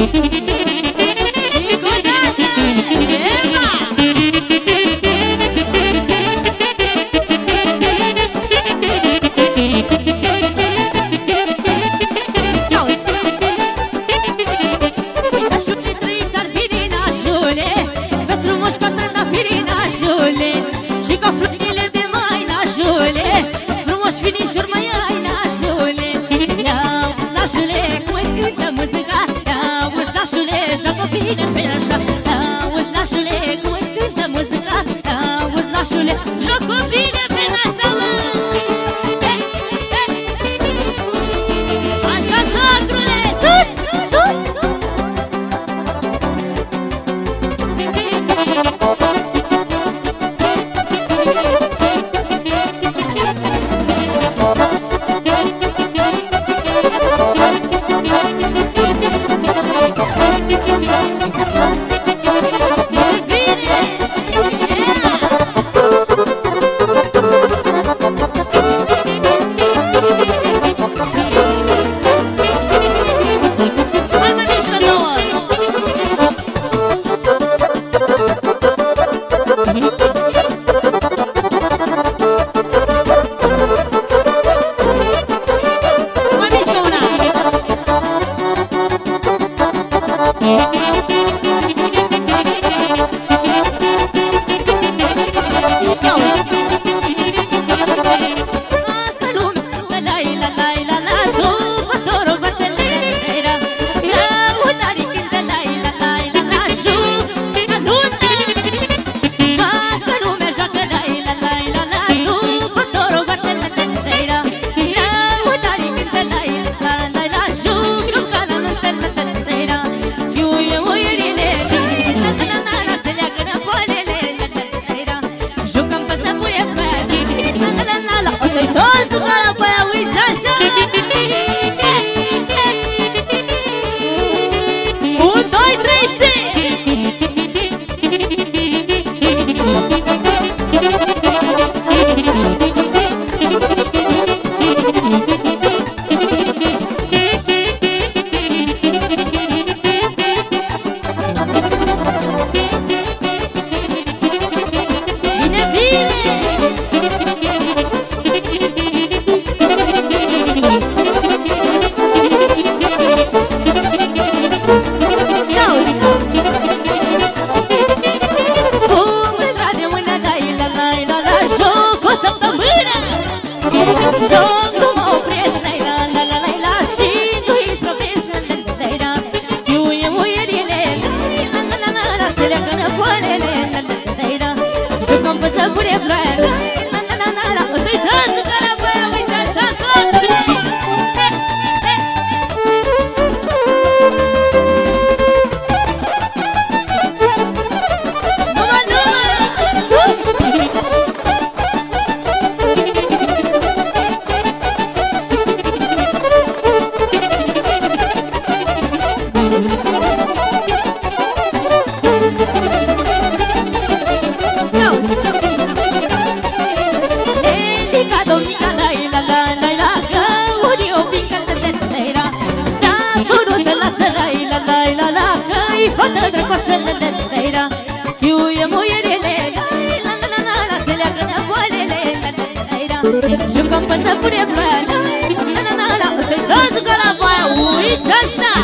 Jucăm până pune plăna, la-la-la-la, să-i dă jucă la voia, uiți așa!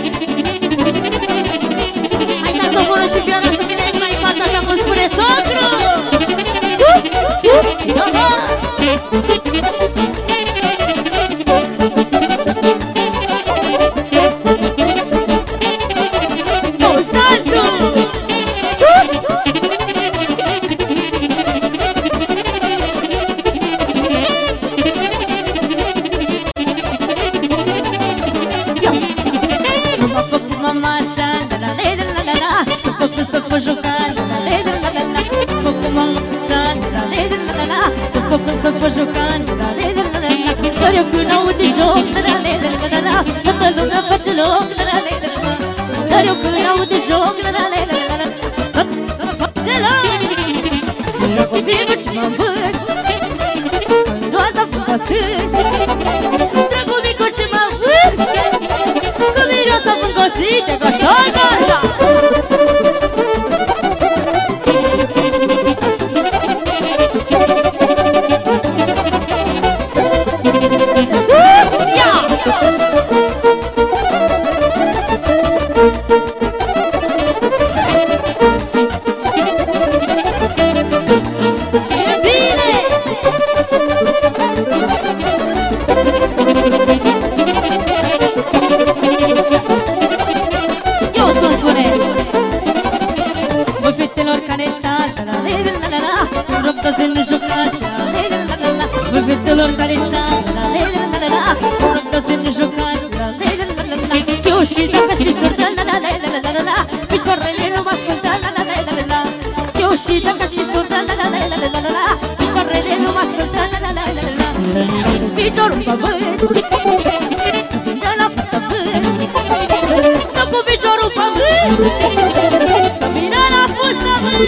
Hai să-ți o bună și Fiona să vine mai în fața, așa cum spune socru! fetelor care stați la la la la la, rog toți să ne jucați la la la la la. Voi fetelor care stați la la la la la, rog toți să ne jucați la la la la la. Eu și dacă și surda la la la la la la, picioarele nu mă ascultă la la la la la. Eu și dacă și surda la la la la la la, picioarele nu mă ascultă la la la la la. Piciorul pe vânt, să vină la fustă vânt, stă cu piciorul pe vânt, să vină la fustă vânt.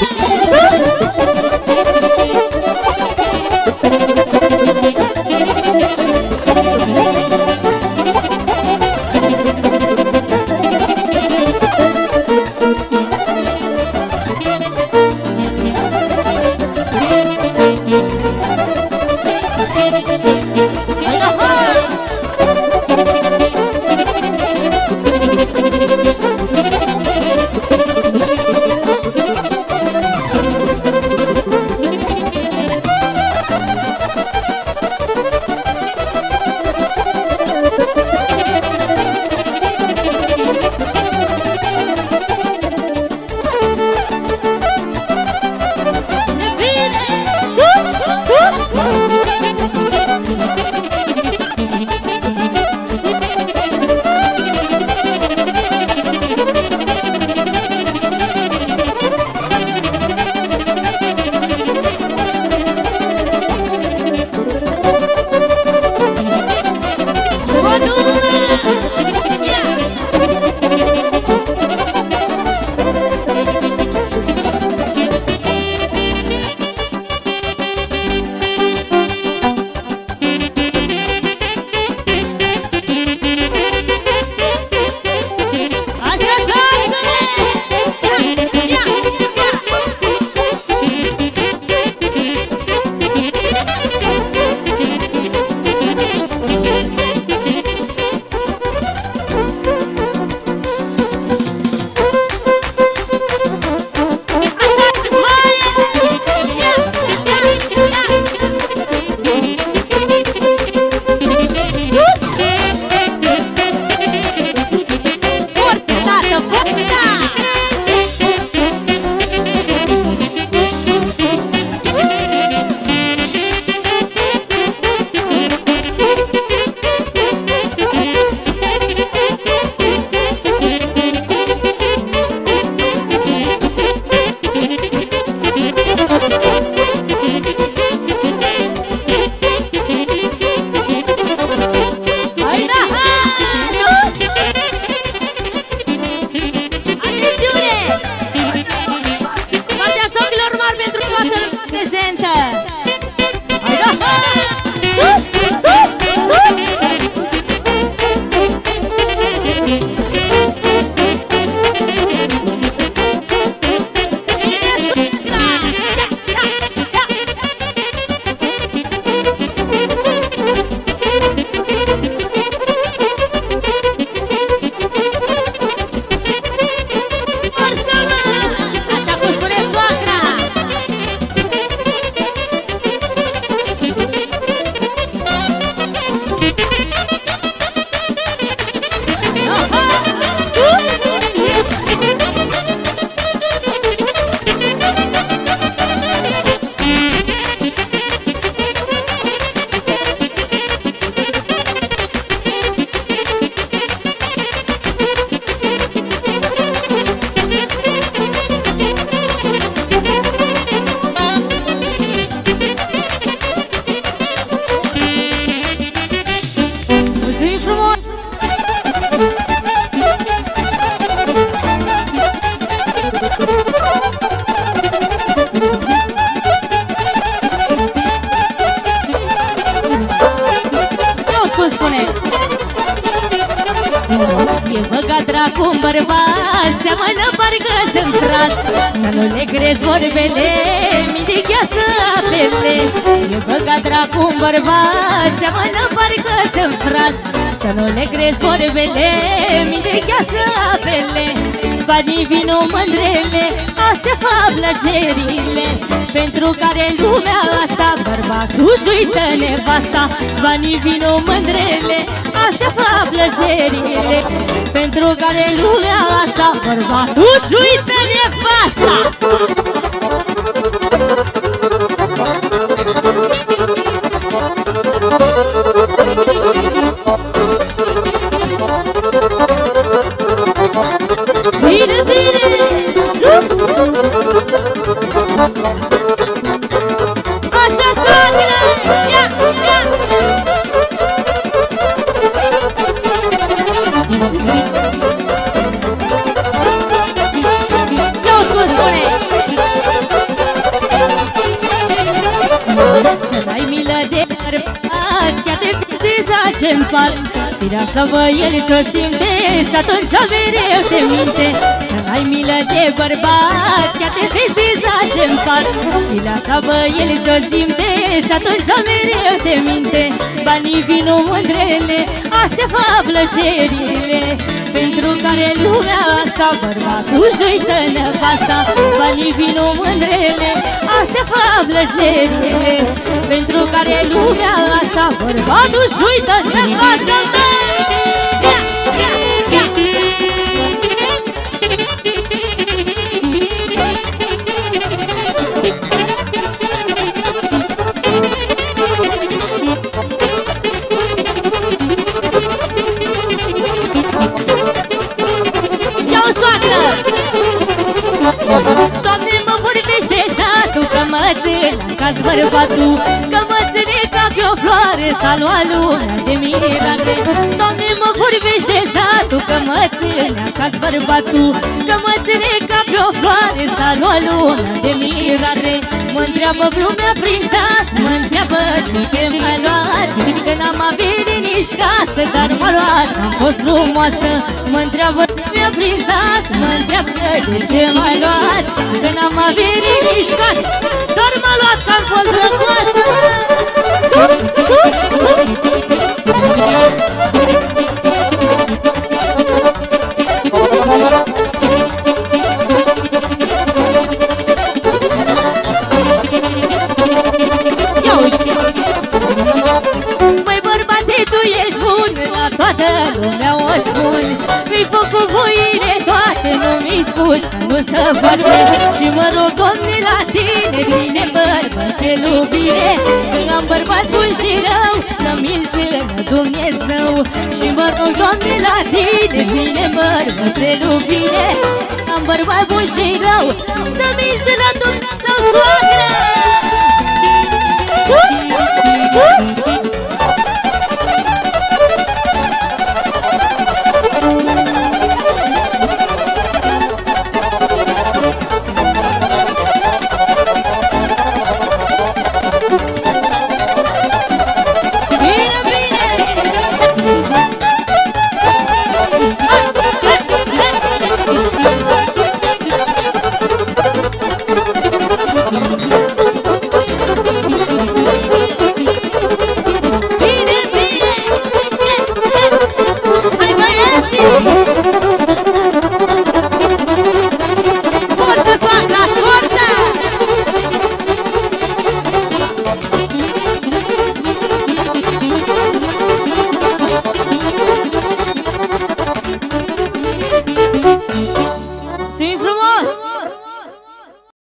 Dracu-n bărbat, seamănă parcă sunt tras. Să nu le crezi vorbele, mii de gheață apele. E băgat dracu-n bărbat, seamănă parcă sunt frați. Să nu le crezi vorbele, mii de gheață apele. Banii vino mândrele, astea fac plăcerile, pentru care în lumea asta bărbatul își uită nevasta. Banii vino mândrele, astea fac plăcerile, pentru care în lumea asta bărbatul își uită nevasta. ce-mi par. Firească băieți o simte și atunci mereu te minte. Să n-ai milă de bărbat, chiar te vezi deja ce-mi par. Firească băieți o simte și atunci mereu te minte. Banii vino mândrele, astea fac plăcerile, pentru care lumea asta bărbatul își uită nevasta. Banii vino mândrele, astea fac plăcerile, pentru care lumea asta bărbatul își uită nevasta. Doamne, mă vorbește satul, că mă ține ca-ți bărbatul, că mă ține ca pe o floare, s-a luat lumea de mirare. Doamne, mă vorbește satul, că mă ține ca-ți bărbatul, că mă ține ca pe o floare, s-a luat lumea de mirare. Mă întreabă lumea prin sat, mă întreabă de ce m-a luat, că n-am avut nici casă, dar m-a luat, am fost frumoasă. Mă întreabă lumea prin sat, mă întreabă de ce m-a luat, că n-am avut nici casă, dar m-a luat că am fost drăgoasă. Măi bărbate, tu ești bun, la toată lumea o spun. Mi-ai făcut voile toate, nu mi-ai spus că nu se face. Și mă rog, Doamne, la tine, bine bărbățelul bine, că am bărbat bun și rău, să mi-l țină Dumnezeu. Și mă rog, Doamne, la tine, bine bărbățelul bine, am bărbat bun și rău, să mi-l țină Dumnezeu, soacră.